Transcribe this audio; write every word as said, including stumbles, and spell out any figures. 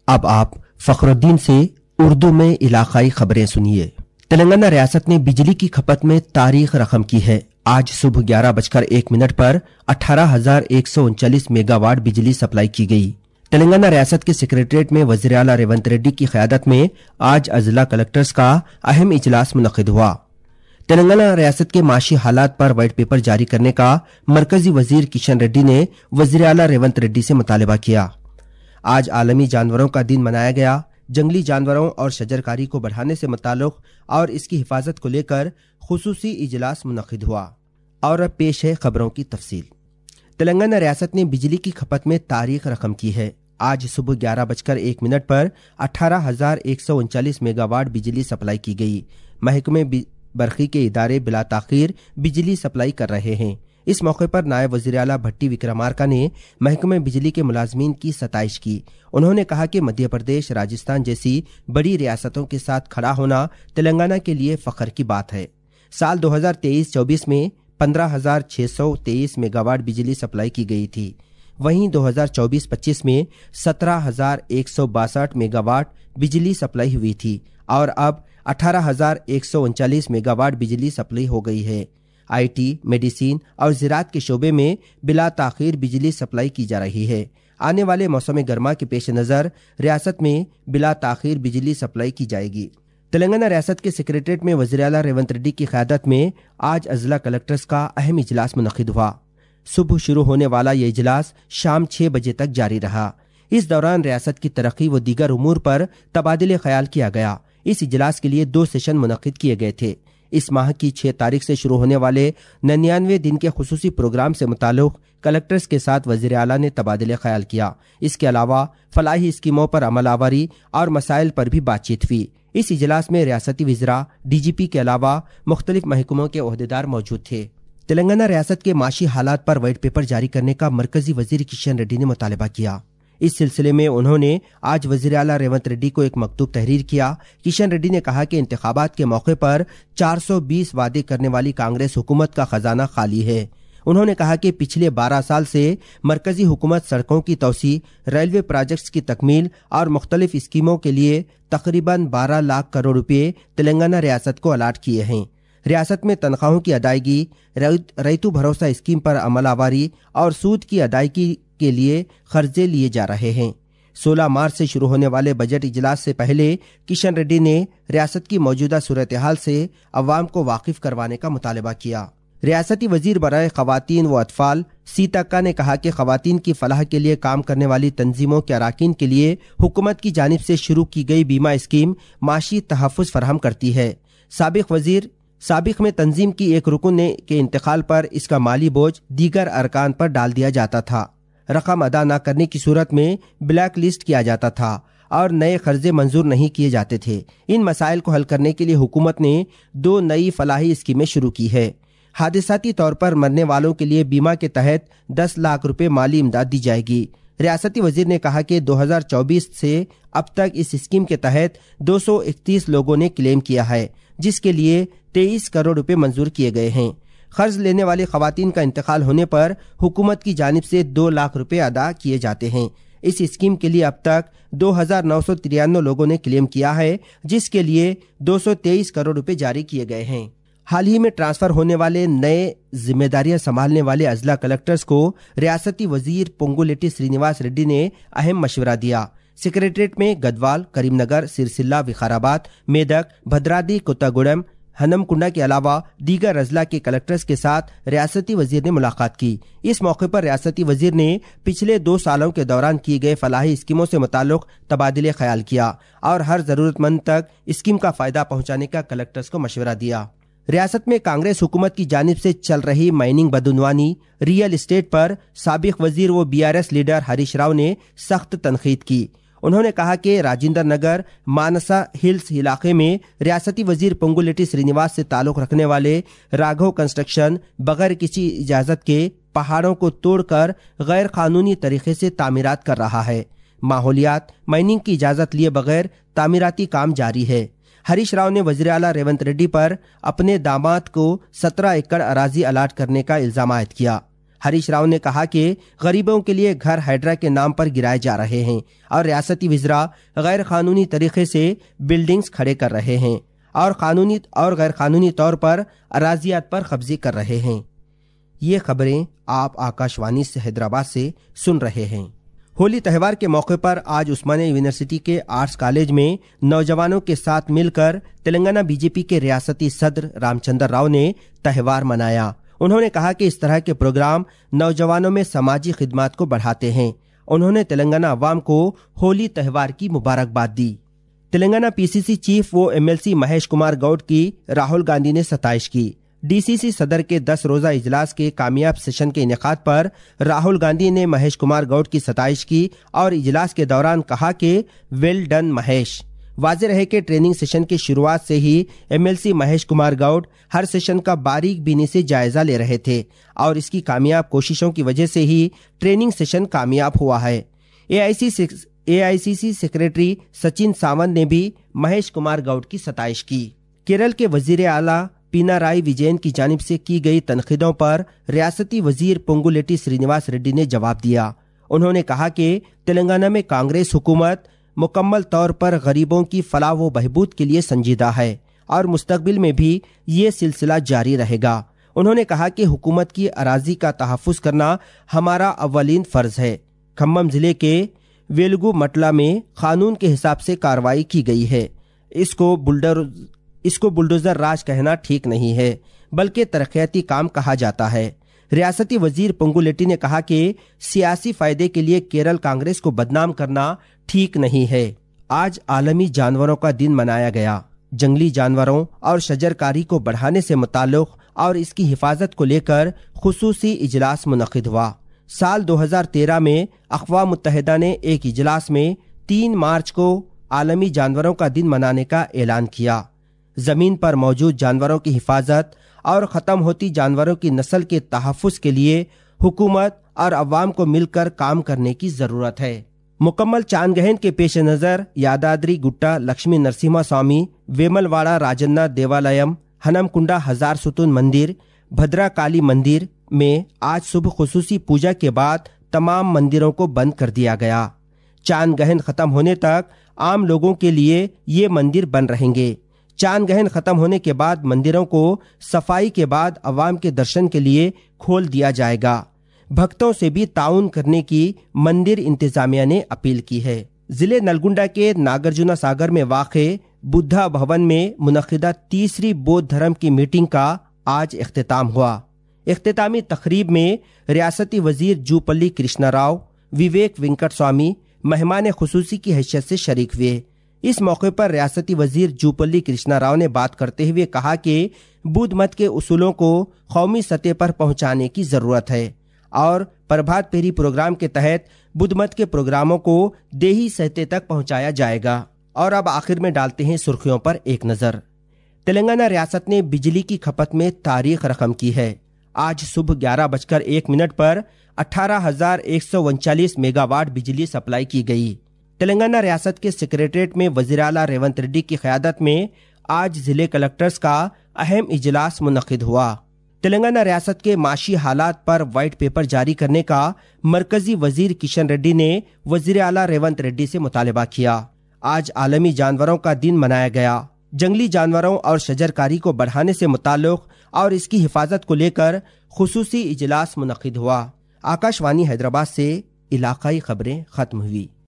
अब आप फखरुद्दीन से उर्दू में इलाकाई खबरें सुनिए। तेलंगाना रियासत ने बिजली की खपत में तारीख रकम की है। आज सुबह ग्यारह बजकर एक मिनट पर अठारह हजार एक सौ उनचालीस मेगावाट बिजली सप्लाई की गई। तेलंगाना रियासत के सेक्रेटरीट में वज़ीर आला रेवंत रेड्डी की क़यादत में आज अजला कलेक्टर्स का अहम इजलास मुनक़िद हुआ। तेलंगाना रियासत के माशी हालात पर व्हाइट पेपर जारी करने का मरकजी वजीर किशन रेड्डी ने वज़ीर आला रेवंत रेड्डी से मुतालबा किया। आज आलमी जानवरों का दिन मनाया गया। जंगली जानवरों और शजरकारी को बढ़ाने से मुताल्लिक़ और इसकी हिफाजत को लेकर खुसूसी इजलास मुनक़िद हुआ। और अब पेश है खबरों की तफसील। तेलंगाना रियासत ने बिजली की खपत में तारीख रकम की है। आज सुबह ग्यारह बजकर एक मिनट पर अठारह हजार एक सौ उनचालीस मेगावाट बिजली सप्लाई की गई। महकमे बरक़ी के इदारे बिला ताख़ीर बिजली सप्लाई कर रहे हैं। इस मौके पर नायब वज़ीर आला भट्टी विक्रमार्का ने महकमे बिजली के मुलाजमीन की सताइश की। उन्होंने कहा कि मध्य प्रदेश, राजस्थान जैसी बड़ी रियासतों के साथ खड़ा होना तेलंगाना के लिए फ़ख्र की बात है। साल दो हजार तेईस चौबीस में पंद्रह हजार छः सौ तेईस मेगावाट बिजली सप्लाई की गई थी। वहीं दो हजार चौबीस पच्चीस में सत्रह हजार एक सौ बासठ मेगावाट बिजली सप्लाई हुई थी और अब अठारह हजार एक सौ उनचालीस मेगावाट बिजली सप्लाई हो गई है। आईटी, मेडिसिन और ज़राअत के शोबे में बिला ताख़ीर बिजली सप्लाई की जा रही है। आने वाले मौसम गर्मा के पेश नज़र रियासत में बिला ताख़ीर बिजली सप्लाई की जाएगी। तेलंगाना रियासत के सेक्रेटरीट में वज़ीर आला रेवंत रेड्डी की क़यादत में आज अजला कलेक्टर्स का अहम इजलास मुनक़िद हुआ। सुबह शुरू होने वाला ये इजलास शाम छः बजे तक जारी रहा। इस दौरान रियासत की तरक्की व दीगर उमूर पर तबादिले ख्याल किया गया। इस इजलास के लिए दो सेशन मुनक़िद किए गए थे। इस माह की छह तारीख से शुरू होने वाले निन्यानवे दिन के खुसूसी प्रोग्राम से मुताल्लिक़ कलेक्टर्स के साथ वज़ीर आला ने तबादले ख्याल किया। इसके अलावा फलाही स्कीमों पर अमलावरी और मसाइल पर भी बातचीत हुई। इस इजलास में रियासती वज़रा, डीजीपी के अलावा मुख्तलिफ महकमों के ओहदेदार मौजूद थे। तेलंगाना रियासत के माशी हालात पर व्हाइट पेपर जारी करने का मरकजी वज़ीर किशन रेड्डी ने मुतालबा किया। इस सिलसिले में उन्होंने आज वज़ीर आला रेवंत रेड्डी को एक मकतूब तहरीर किया। किशन रेड्डी ने कहा कि इंतखाबात के मौके पर चार सौ बीस वादे करने वाली कांग्रेस हुकूमत का खजाना खाली है। उन्होंने कहा कि पिछले बारह साल से मरकजी हुकूमत सड़कों की तोसी, रेलवे प्रोजेक्ट्स की तकमील और मुख्तलिफ स्कीमों के लिए तकरीबन बारह लाख करोड़ रुपये तेलंगाना रियासत को अलाट किए हैं। रियासत में तनख्वाहों की अदायगी, रैतु भरोसा स्कीम पर अमलावरी और सूद की अदायगी के लिए खर्चे लिए जा रहे हैं। सोलह मार्च से शुरू होने वाले बजट इजलास से पहले किशन रेड्डी ने रियासत की मौजूदा सूरत हाल से अवाम को वाकिफ करवाने का मुतालबा किया। रियासती वजीर बराए ख़वातीन व अतफाल सीतक्का ने कहा कि ख़वातीन की फलाह के लिए काम करने वाली तंजीमों के अराकीन के लिए हुकूमत की जानिब से शुरू की गई बीमा स्कीम माशी तहफ़्फ़ुज़ फराहम करती है। साबिक़ वजीर साबिक़ में तंजीम की एक रुकन ने के इंतकाल पर इसका माली बोझ दीगर अरकान पर डाल दिया जाता था। रकम अदा न करने की सूरत में ब्लैक लिस्ट किया जाता था और नए कर्जे मंजूर नहीं किए जाते थे। इन मसाइल को हल करने के लिए हुकूमत ने दो नई फलाही स्कीमें शुरू की है। हादिसाती तौर पर मरने वालों के लिए बीमा के तहत दस लाख रुपए माली इमदाद दी जाएगी। रियासती वजीर ने कहा कि दो हजार चौबीस से अब तक इस स्कीम के तहत दो सौ इकतीस लोगों ने क्लेम किया है, जिसके लिए तेईस करोड़ रुपए मंजूर किए गए हैं। कर्ज लेने वाली खवातीन का इंतकाल होने पर हुकूमत की जानिब से दो लाख रुपए अदा किए जाते हैं। इस स्कीम के लिए अब तक दो हजार नौ सौ तिरानवे लोगों ने क्लेम किया है, जिसके लिए दो सौ तेईस करोड़ रुपए जारी किए गए हैं। हाल ही में ट्रांसफर होने वाले नए जिम्मेदारियां संभालने वाले अजला कलेक्टर्स को रियासती वजीर पोंगुलेटी श्रीनिवास रेड्डी ने अहम मशवरा दिया। सेक्रेटरीट में गदवाल, करीमनगर, सिरसिल्ला, विकाराबाद, मेदक, भद्राद्री, कोत्तागुड़म, हनमकुंडा के अलावा दीगर अजला के कलेक्टर्स के साथ रियासती वजीर ने मुलाकात की। इस मौके पर रियासती वजीर ने पिछले दो सालों के दौरान की गए फलाही स्कीमों से मुताल्लिक़ तबादिले ख्याल किया और हर जरूरतमंद तक स्कीम का फायदा पहुंचाने का कलेक्टर्स को मशवरा दिया। रियासत में कांग्रेस हुकूमत की जानिब से चल रही माइनिंग बदउनवानी, रियल एस्टेट पर साबिक़ वजीर व बीआरएस लीडर हरीश राव ने सख्त तनकीद की। उन्होंने कहा कि राजेंद्र नगर, मानसा हिल्स इलाके में रियासती वजीर पोंगुलेटी श्रीनिवास से ताल्लुक़ रखने वाले राघव कंस्ट्रक्शन बगैर किसी इजाज़त के पहाड़ों को तोड़कर गैर कानूनी तरीके से तामीरात कर रहा है। माहौलियात, माइनिंग की इजाज़त लिए बगैर तामीराती काम जारी है। हरीश राव ने वज़ीर आला रेवंत रेड्डी पर अपने दामाद को सत्रह एकड़ अराजी अलाट करने का इल्जाम आयद किया। हरीश राव ने कहा कि गरीबों के लिए घर हाइड्रा के नाम पर गिराए जा रहे हैं और रियासती विज़रा गैर कानूनी तरीके से बिल्डिंग्स खड़े कर रहे हैं और कानूनी और गैर कानूनी तौर पर अराजियात पर कब्जे कर रहे हैं। ये खबरें आप आकाशवाणी से हैदराबाद से सुन रहे हैं। होली त्यौहार के मौके पर आज उस्मानिया यूनिवर्सिटी के आर्ट्स कॉलेज में नौजवानों के साथ मिलकर तेलंगाना बीजेपी के रियासती सदर रामचंद्र राव ने त्यौहार मनाया। उन्होंने कहा कि इस तरह के प्रोग्राम नौजवानों में समाजी खिदमत को बढ़ाते हैं। उन्होंने तेलंगाना अवाम को होली त्यौहार की मुबारकबाद दी। तेलंगाना पीसीसी चीफ व एमएलसी महेश कुमार गौड की राहुल गांधी ने सताइश की। डीसीसी सदर के दस रोजा इजलास के कामयाब सेशन के इनेकाद पर राहुल गांधी ने महेश कुमार गौड की सताइश की और इजलास के दौरान कहा कि वेल डन महेश। वाज़ेह रहे कि ट्रेनिंग सेशन की शुरुआत से ही एमएलसी महेश कुमार गौड हर सेशन का बारीक बीनी से जायजा ले रहे थे और इसकी कामयाब कोशिशों की वजह से ही ट्रेनिंग सेशन कामयाब हुआ है। AIC AICC secretary Sachin Sawant ने भी महेश कुमार गौड की सताइश की। केरल के वजीर आला पिनाराई विजयन की जानिब से की गई तनकीदों पर रियासती वजीर पोंगुलेटी श्रीनिवास रेड्डी ने जवाब दिया। उन्होंने कहा कि तेलंगाना में कांग्रेस हुकूमत मुकम्मल तौर पर गरीबों की फलाह व बहबूद के लिए संजीदा है और मुस्तकबिल में भी ये सिलसिला जारी रहेगा। उन्होंने कहा कि हुकूमत की अराजी का तहफ़्फ़ुज़ करना हमारा अव्वलीन फ़र्ज है। खम्मम जिले के वेलगू मटला में कानून के हिसाब से कार्रवाई की गई है। इसको बुलडर इसको बुलडोजर राज कहना ठीक नहीं है, बल्कि तरक्याती काम कहा जाता है। रियासती वजीर पोंगुलेटी ने कहा कि सियासी फायदे के लिए केरल कांग्रेस को बदनाम करना ठीक नहीं है। आज आलमी जानवरों का दिन मनाया गया। जंगली जानवरों और शजरकारी को बढ़ाने से मुताल्लिक़ और इसकी हिफाजत को लेकर खुसूसी इजलास मुनक़िद हुआ। साल दो हज़ार तेरह में अक़वाम मुत्तहिदा ने एक इजलास में तीन मार्च को आलमी जानवरों का दिन मनाने का ऐलान किया। जमीन पर मौजूद जानवरों की हिफाजत और ख़त्म होती जानवरों की नस्ल के तहफ़्फ़ुज़ के लिए हुकूमत और अवाम को मिलकर काम करने की ज़रूरत है। मुकम्मल चांद ग्रहण के पेश नज़र यादाद्री गुट्टा लक्ष्मी नरसिम्हा स्वामी, वेमलवाड़ा राजन्ना देवालयम, हनमकुंडा हजार सुतून मंदिर, भद्रा काली मंदिर में आज सुबह खुसूसी पूजा के बाद तमाम मंदिरों को बंद कर दिया गया। चांद ग्रहण खत्म होने तक आम लोगों के लिए ये मंदिर बंद रहेंगे। चांद ग्रहण खत्म होने के बाद मंदिरों को सफाई के बाद अवाम के दर्शन के लिए खोल दिया जाएगा। भक्तों से भी ताउन करने की मंदिर इंतजामिया ने अपील की है। जिले नलगुंडा के नागार्जुना सागर में वाक़े बुद्धा भवन में मुनक़िदा तीसरी बौद्ध धर्म की मीटिंग का आज इख्तिताम हुआ। इख्तितामी तकरीब में रियासती वजीर जूपल्ली कृष्णा राव, विवेक वेंकट स्वामी मेहमान खुसूसी की हैसियत से शरीक हुए। इस मौके पर रियासती वजीर जूपल्ली कृष्णा राव ने बात करते हुए कहा कि बुद्ध मत के उसूलों को कौमी सतह पर पहुंचाने की जरूरत है और प्रभात फेरी प्रोग्राम के तहत बुद्ध मत के प्रोग्रामों को देही सतह तक पहुंचाया जाएगा। और अब आखिर में डालते हैं सुर्खियों पर एक नजर। तेलंगाना रियासत ने बिजली की खपत में तारीख रकम की है। आज सुबह ग्यारह बजकर एक मिनट पर अठारह हजार एक सौ उनचालीस मेगावाट बिजली सप्लाई की गई। तेलंगाना रियासत के सेक्रेटरीट में वज़ीर आला रेवंत रेड्डी की क़यादत में आज जिले कलेक्टर्स का अहम इजलास मुनक़िद हुआ। तेलंगाना रियासत के माशी हालात पर वाइट पेपर जारी करने का मरकजी वजीर किशन रेड्डी ने वज़ीर आला रेवंत रेड्डी से मुतालबा किया। आज आलमी जानवरों का दिन मनाया गया। जंगली जानवरों और शजरकारी को बढ़ाने से मुताल्लिक़ और इसकी हिफाजत को लेकर खुसूसी इजलास मुनक़िद हुआ। आकाशवाणी हैदराबाद से इलाकाई खबरें खत्म हुई।